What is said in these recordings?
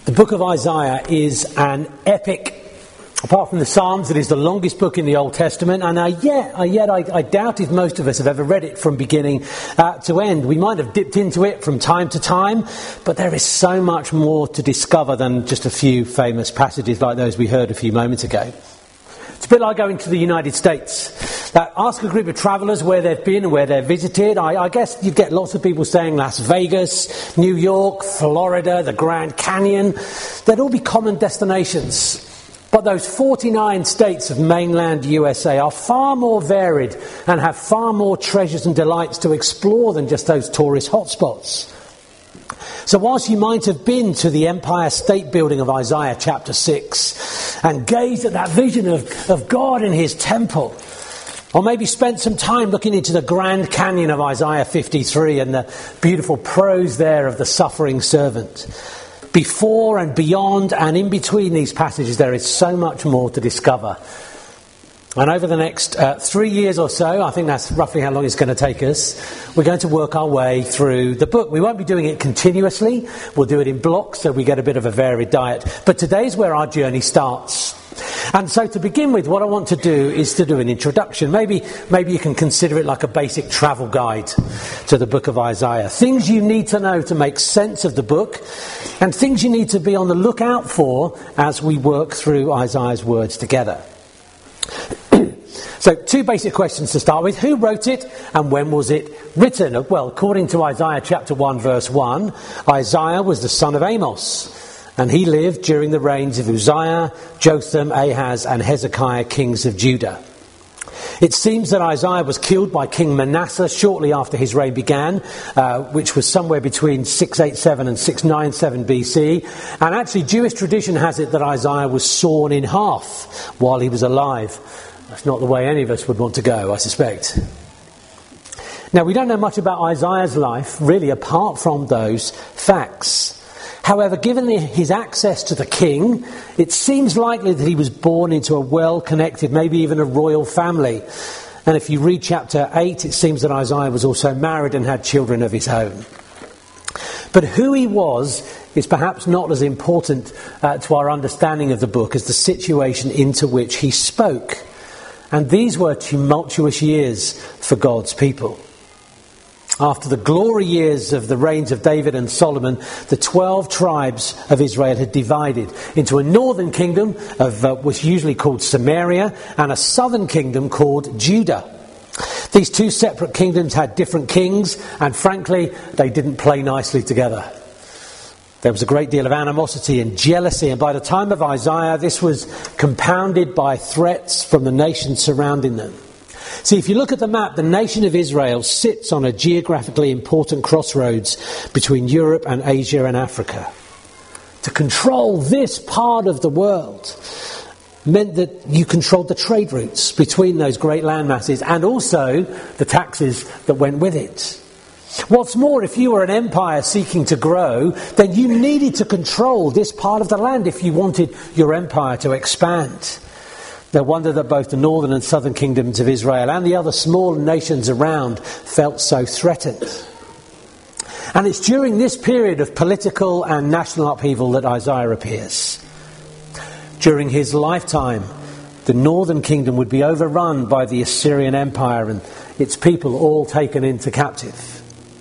The book of Isaiah is an epic. Apart from the Psalms, it is the longest book in the Old Testament, and I doubt if most of us have ever read it from beginning to end. We might have dipped into it from time to time, but there is so much more to discover than just a few famous passages like those we heard a few moments ago. It's a bit like going to the United States. Ask a group of travellers where they've been and where they've visited. I guess you'd get lots of people saying Las Vegas, New York, Florida, the Grand Canyon. They'd all be common destinations. But those 49 states of mainland USA are far more varied and have far more treasures and delights to explore than just those tourist hotspots. So whilst you might have been to the Empire State Building of Isaiah chapter 6 and gazed at that vision of God in his temple, or maybe spent some time looking into the Grand Canyon of Isaiah 53 and the beautiful prose there of the suffering servant, before and beyond and in between these passages there is so much more to discover. And over the next 3 years or so, I think that's roughly how long it's going to take us, we're going to work our way through the book. We won't be doing it continuously. We'll do it in blocks so we get a bit of a varied diet. But today's where our journey starts. And so to begin with, what I want to do is to do an introduction. Maybe you can consider it like a basic travel guide to the book of Isaiah. Things you need to know to make sense of the book, and things you need to be on the lookout for as we work through Isaiah's words together. So, two basic questions to start with. Who wrote it and when was it written? Well, according to Isaiah chapter 1 verse 1, Isaiah was the son of Amos, and he lived during the reigns of Uzziah, Jotham, Ahaz and Hezekiah, kings of Judah. It seems that Isaiah was killed by King Manasseh shortly after his reign began, which was somewhere between 687 and 697 BC. And actually, Jewish tradition has it that Isaiah was sawn in half while he was alive. That's not the way any of us would want to go, I suspect. Now, we don't know much about Isaiah's life, really, apart from those facts. However, given his access to the king, it seems likely that he was born into a well-connected, maybe even a royal family. And if you read chapter 8, it seems that Isaiah was also married and had children of his own. But who he was is perhaps not as important to our understanding of the book as the situation into which he spoke. And these were tumultuous years for God's people. After the glory years of the reigns of David and Solomon, the 12 tribes of Israel had divided into a northern kingdom, which usually called Samaria, and a southern kingdom called Judah. These two separate kingdoms had different kings, and frankly, they didn't play nicely together. There was a great deal of animosity and jealousy, and by the time of Isaiah, this was compounded by threats from the nations surrounding them. See, if you look at the map, the nation of Israel sits on a geographically important crossroads between Europe and Asia and Africa. To control this part of the world meant that you controlled the trade routes between those great land masses and also the taxes that went with it. What's more, if you were an empire seeking to grow, then you needed to control this part of the land if you wanted your empire to expand. No wonder that both the northern and southern kingdoms of Israel and the other small nations around felt so threatened. And it's during this period of political and national upheaval that Isaiah appears. During his lifetime, the northern kingdom would be overrun by the Assyrian Empire and its people all taken into captive.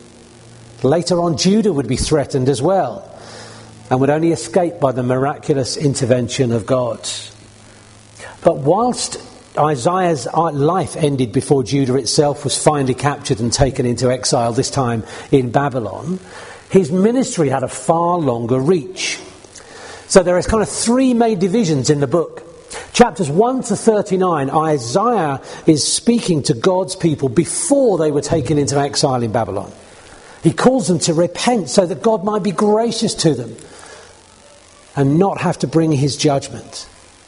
Later on, Judah would be threatened as well and would only escape by the miraculous intervention of God. But whilst Isaiah's life ended before Judah itself was finally captured and taken into exile, this time in Babylon, his ministry had a far longer reach. So there are kind of three main divisions in the book. Chapters 1 to 39, Isaiah is speaking to God's people before they were taken into exile in Babylon. He calls them to repent so that God might be gracious to them and not have to bring his judgment.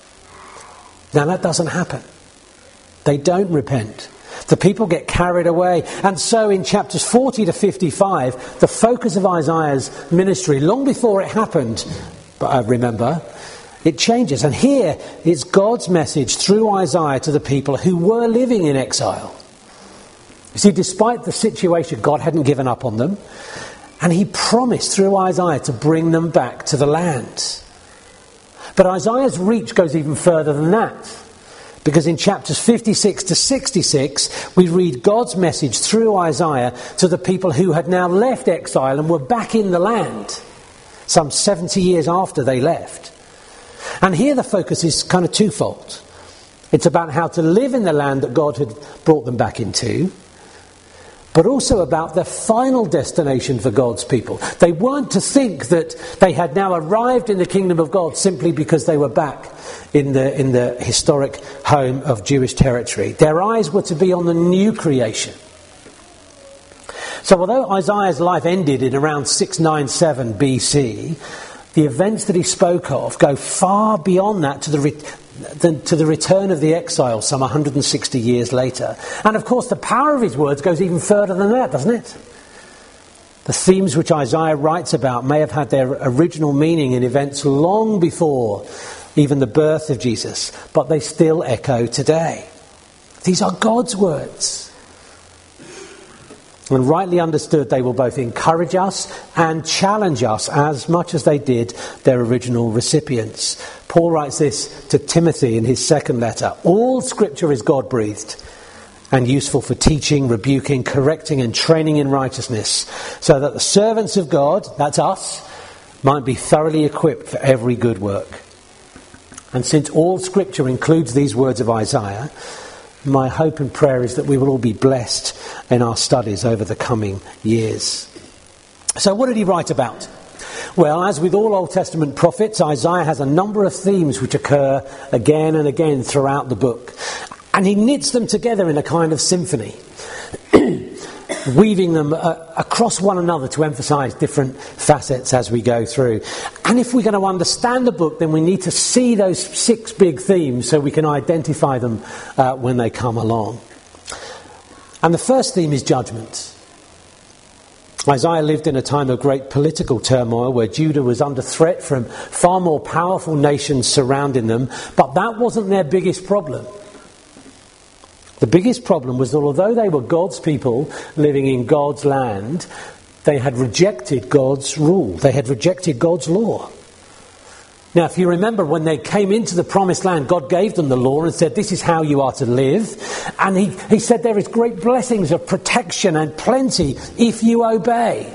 Now that doesn't happen. They don't repent. The people get carried away. And so in chapters 40 to 55, the focus of Isaiah's ministry, long before it happened, remember, it changes. And here is God's message through Isaiah to the people who were living in exile. You see, despite the situation, God hadn't given up on them. And he promised through Isaiah to bring them back to the land. But Isaiah's reach goes even further than that. Because in chapters 56 to 66, we read God's message through Isaiah to the people who had now left exile and were back in the land, some 70 years after they left. And here the focus is kind of twofold. It's about how to live in the land that God had brought them back into, but also about the final destination for God's people. They weren't to think that they had now arrived in the kingdom of God simply because they were back in the historic home of Jewish territory. Their eyes were to be on the new creation. So although Isaiah's life ended in around 697 BC, the events that he spoke of go far beyond that to the return of the exile some 160 years later. And of course the power of his words goes even further than that, doesn't it? The themes which Isaiah writes about may have had their original meaning in events long before even the birth of Jesus, but they still echo today. These are God's words. When rightly understood, they will both encourage us and challenge us as much as they did their original recipients. Paul writes this to Timothy in his second letter. All scripture is God-breathed and useful for teaching, rebuking, correcting and training in righteousness, so that the servants of God, that's us, might be thoroughly equipped for every good work. And since all scripture includes these words of Isaiah, my hope and prayer is that we will all be blessed in our studies over the coming years. So what did he write about? Well, as with all Old Testament prophets, Isaiah has a number of themes which occur again and again throughout the book. And he knits them together in a kind of symphony, weaving them across one another to emphasize different facets as we go through. And if we're going to understand the book, then we need to see those 6 big themes so we can identify them when they come along. And the first theme is judgment. Isaiah lived in a time of great political turmoil where Judah was under threat from far more powerful nations surrounding them, but that wasn't their biggest problem. The biggest problem was that although they were God's people living in God's land, they had rejected God's rule. They had rejected God's law. Now, if you remember, when they came into the promised land, God gave them the law and said, this is how you are to live. And he said there is great blessings of protection and plenty if you obey.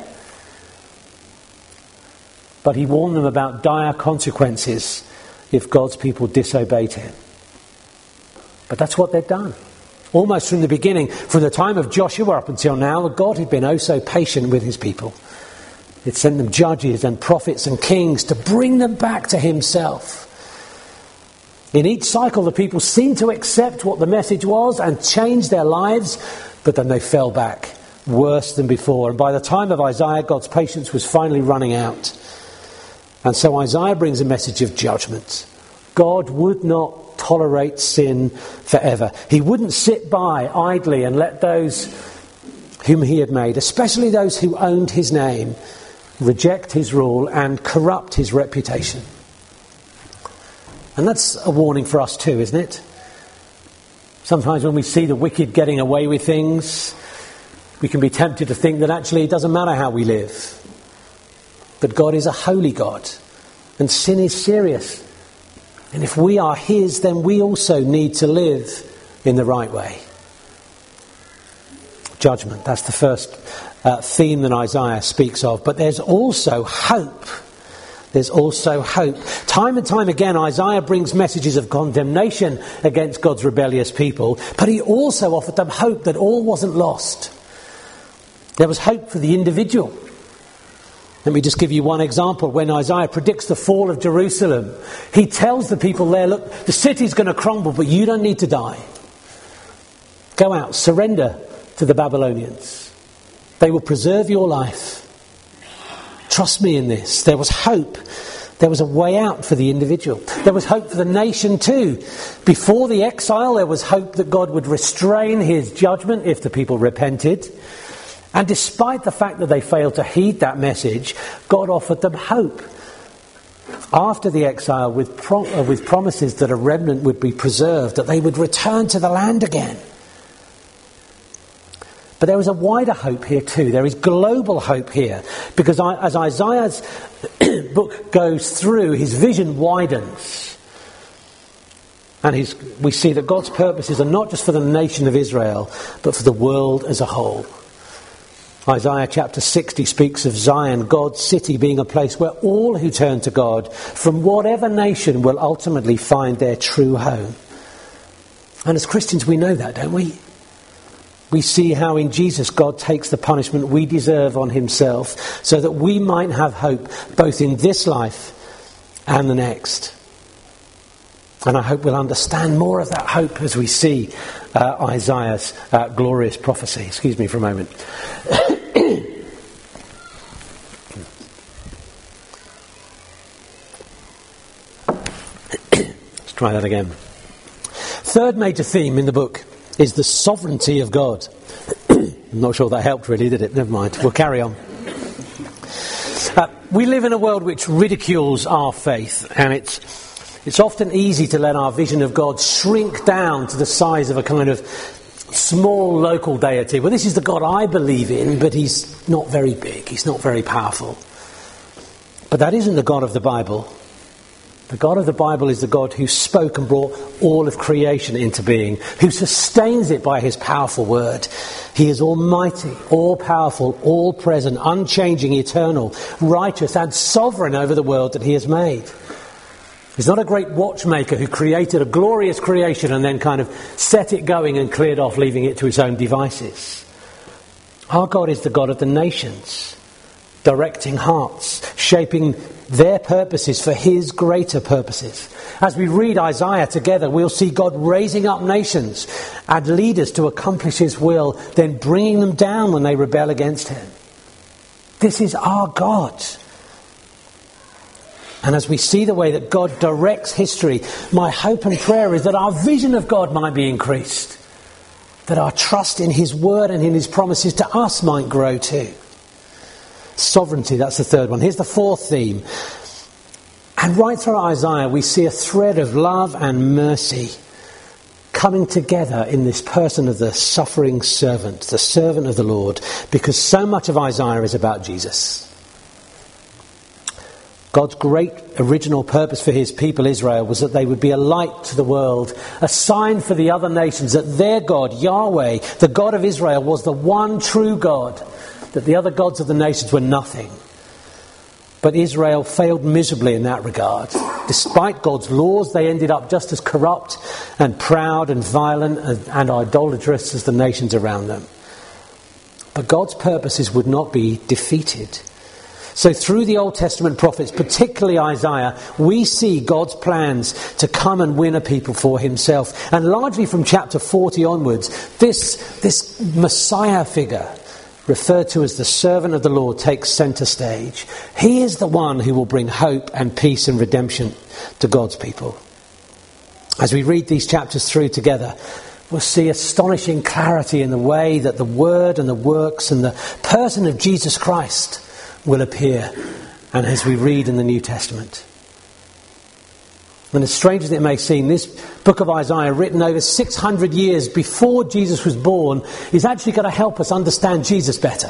But he warned them about dire consequences if God's people disobeyed him. But that's what they'd done. Almost from the beginning, from the time of Joshua up until now, God had been oh so patient with his people. He'd sent them judges and prophets and kings to bring them back to himself. In each cycle, the people seemed to accept what the message was and change their lives, but then they fell back, worse than before. And by the time of Isaiah, God's patience was finally running out. And so Isaiah brings a message of judgment. God would not tolerate sin forever. He wouldn't sit by idly and let those whom he had made, especially those who owned his name, reject his rule and corrupt his reputation. And that's a warning for us too, isn't it? Sometimes when we see the wicked getting away with things, we can be tempted to think that actually it doesn't matter how we live. But God is a holy God, and sin is serious. And if we are his, then we also need to live in the right way. Judgment, that's the first theme that Isaiah speaks of. But there's also hope. There's also hope. Time and time again, Isaiah brings messages of condemnation against God's rebellious people, but he also offered them hope that all wasn't lost. There was hope for the individual. Let me just give you one example. When Isaiah predicts the fall of Jerusalem, he tells the people there, look, the city's going to crumble, but you don't need to die. Go out, surrender to the Babylonians. They will preserve your life. Trust me in this. There was hope. There was a way out for the individual. There was hope for the nation too. Before the exile, there was hope that God would restrain his judgment if the people repented. And despite the fact that they failed to heed that message, God offered them hope after the exile with promises that a remnant would be preserved, that they would return to the land again. But there is a wider hope here too. There is global hope here. Because as Isaiah's book goes through, his vision widens. And we see that God's purposes are not just for the nation of Israel, but for the world as a whole. Isaiah chapter 60 speaks of Zion, God's city, being a place where all who turn to God from whatever nation will ultimately find their true home. And as Christians we know that, don't we? We see how in Jesus God takes the punishment we deserve on himself so that we might have hope both in this life and the next. And I hope we'll understand more of that hope as we see Isaiah's glorious prophecy. Excuse me for a moment. Let's try that again. Third major theme in the book is the sovereignty of God. I'm not sure that helped really, did it? Never mind. We'll carry on. We live in a world which ridicules our faith, and it's often easy to let our vision of God shrink down to the size of a kind of small local deity. Well, this is the God I believe in, but he's not very big. He's not very powerful. But that isn't the God of the Bible. The God of the Bible is the God who spoke and brought all of creation into being, who sustains it by his powerful word. He is almighty, all-powerful, all-present, unchanging, eternal, righteous and sovereign over the world that he has made. He's not a great watchmaker who created a glorious creation and then kind of set it going and cleared off, leaving it to its own devices. Our God is the God of the nations, directing hearts, shaping their purposes for his greater purposes. As we read Isaiah together, we'll see God raising up nations and leaders to accomplish his will, then bringing them down when they rebel against him. This is our God. And as we see the way that God directs history, my hope and prayer is that our vision of God might be increased, that our trust in his word and in his promises to us might grow too. Sovereignty, that's the third one. Here's the fourth theme. And right through Isaiah, we see a thread of love and mercy coming together in this person of the suffering servant, the servant of the Lord, because so much of Isaiah is about Jesus. God's great original purpose for his people Israel was that they would be a light to the world, a sign for the other nations that their God, Yahweh, the God of Israel, was the one true God, that the other gods of the nations were nothing. But Israel failed miserably in that regard. Despite God's laws, they ended up just as corrupt and proud and violent and idolatrous as the nations around them. But God's purposes would not be defeated. So through the Old Testament prophets, particularly Isaiah, we see God's plans to come and win a people for himself. And largely from chapter 40 onwards, this Messiah figure, referred to as the servant of the Lord, takes centre stage. He is the one who will bring hope and peace and redemption to God's people. As we read these chapters through together, we'll see astonishing clarity in the way that the word and the works and the person of Jesus Christ will appear, and as we read in the New Testament. And as strange as it may seem, this book of Isaiah, written over 600 years before Jesus was born, is actually going to help us understand Jesus better.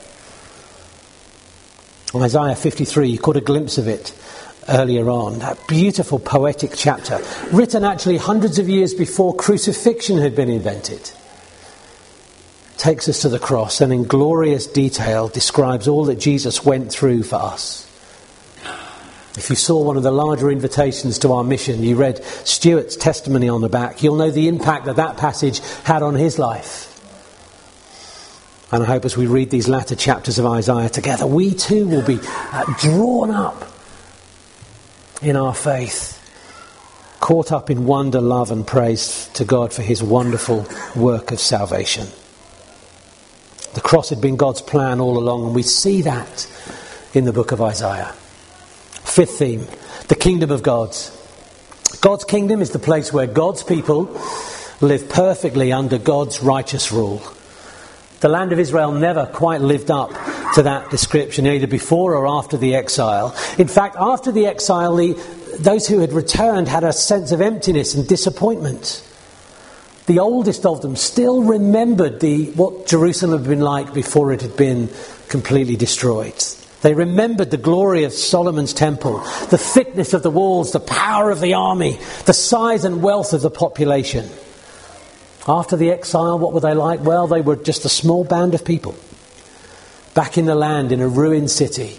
Isaiah 53, you caught a glimpse of it earlier on. That beautiful poetic chapter, written actually hundreds of years before crucifixion had been invented, takes us to the cross and in glorious detail describes all that Jesus went through for us. If you saw one of the larger invitations to our mission, you read Stuart's testimony on the back, you'll know the impact that passage had on his life. And I hope as we read these latter chapters of Isaiah together, we too will be drawn up in our faith, caught up in wonder, love and praise to God for his wonderful work of salvation. The cross had been God's plan all along, and we see that in the book of Isaiah. Fifth theme, the kingdom of God. God's kingdom is the place where God's people live perfectly under God's righteous rule. The land of Israel never quite lived up to that description, either before or after the exile. In fact, after the exile, those who had returned had a sense of emptiness and disappointment. the oldest of them, still remembered what Jerusalem had been like before it had been completely destroyed. They remembered the glory of Solomon's temple, the thickness of the walls, the power of the army, the size and wealth of the population. After the exile, what were they like? Well, they were just a small band of people, back in the land in a ruined city,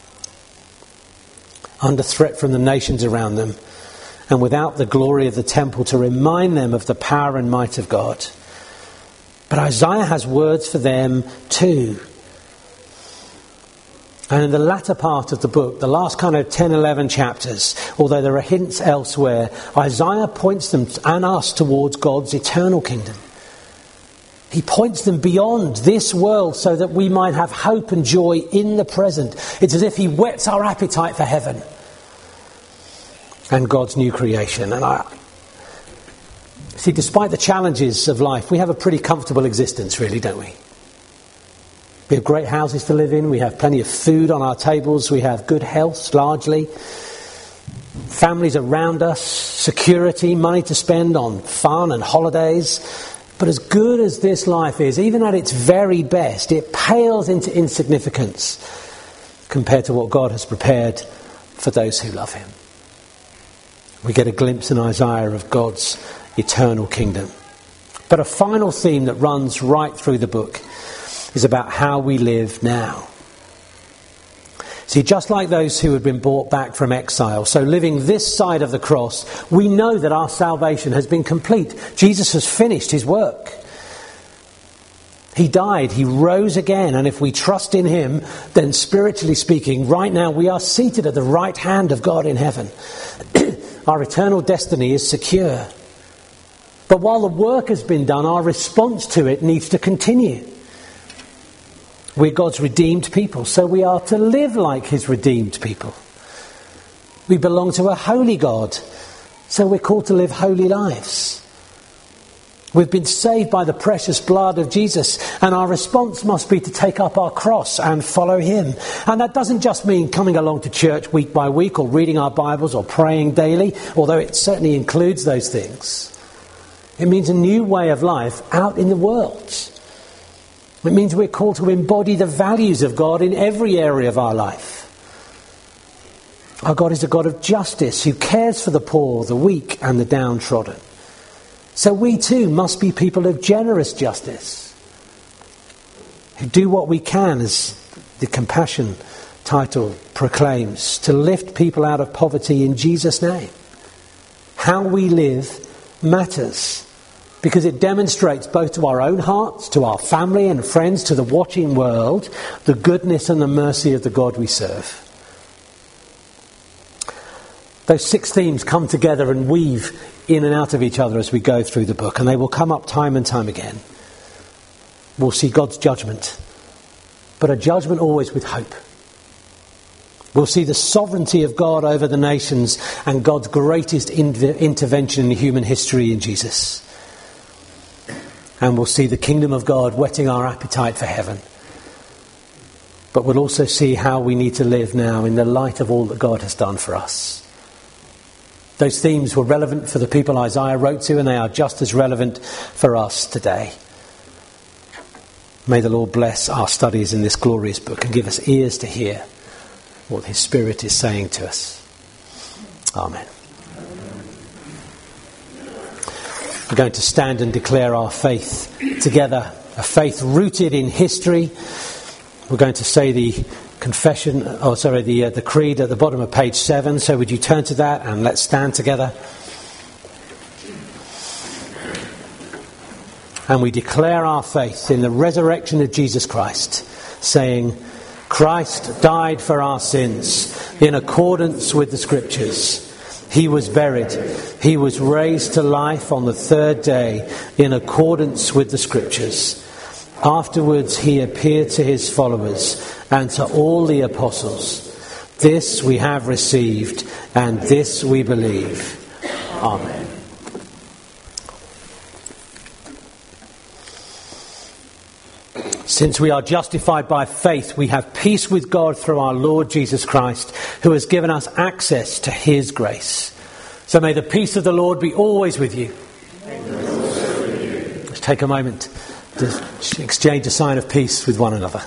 under threat from the nations around them, and without the glory of the temple to remind them of the power and might of God. But Isaiah has words for them too. And in the latter part of the book, the last kind of 10, 11 chapters, although there are hints elsewhere, Isaiah points them and us towards God's eternal kingdom. He points them beyond this world so that we might have hope and joy in the present. It's as if he whets our appetite for heaven and God's new creation. And see, despite the challenges of life, we have a pretty comfortable existence, really, don't we? We have great houses to live in. We have plenty of food on our tables. We have good health, largely. Families around us, security, money to spend on fun and holidays. But as good as this life is, even at its very best, it pales into insignificance compared to what God has prepared for those who love him. We get a glimpse in Isaiah of God's eternal kingdom. But a final theme that runs right through the book is about how we live now. See, just like those who had been brought back from exile, so living this side of the cross, we know that our salvation has been complete. Jesus has finished his work. He died, he rose again, and if we trust in him, then spiritually speaking, right now we are seated at the right hand of God in heaven. Our eternal destiny is secure. But while the work has been done, our response to it needs to continue. We're God's redeemed people, so we are to live like his redeemed people. We belong to a holy God, so we're called to live holy lives. We've been saved by the precious blood of Jesus, and our response must be to take up our cross and follow him. And that doesn't just mean coming along to church week by week or reading our Bibles or praying daily, although it certainly includes those things. It means a new way of life out in the world. It means we're called to embody the values of God in every area of our life. Our God is a God of justice who cares for the poor, the weak and the downtrodden. So we too must be people of generous justice, who do what we can, as the compassion title proclaims, to lift people out of poverty in Jesus' name. How we live matters, because it demonstrates both to our own hearts, to our family and friends, to the watching world, the goodness and the mercy of the God we serve. Those 6 themes come together and weave in and out of each other as we go through the book, and they will come up time and time again. We'll see God's judgment, but a judgment always with hope. We'll see the sovereignty of God over the nations and God's greatest intervention in human history in Jesus. And we'll see the kingdom of God whetting our appetite for heaven. But we'll also see how we need to live now in the light of all that God has done for us. Those themes were relevant for the people Isaiah wrote to, and they are just as relevant for us today. May the Lord bless our studies in this glorious book and give us ears to hear what his Spirit is saying to us. Amen. We're going to stand and declare our faith together, a faith rooted in history. We're going to say the creed at the bottom of page 7. So would you turn to that and let's stand together. And we declare our faith in the resurrection of Jesus Christ, saying, Christ died for our sins in accordance with the Scriptures. He was buried. He was raised to life on the 3rd day in accordance with the Scriptures. Afterwards he appeared to his followers and to all the apostles. This we have received and this we believe. Amen. Since we are justified by faith, we have peace with God through our Lord Jesus Christ, who has given us access to his grace. So may the peace of the Lord be always with you. take a moment to exchange a sign of peace with one another.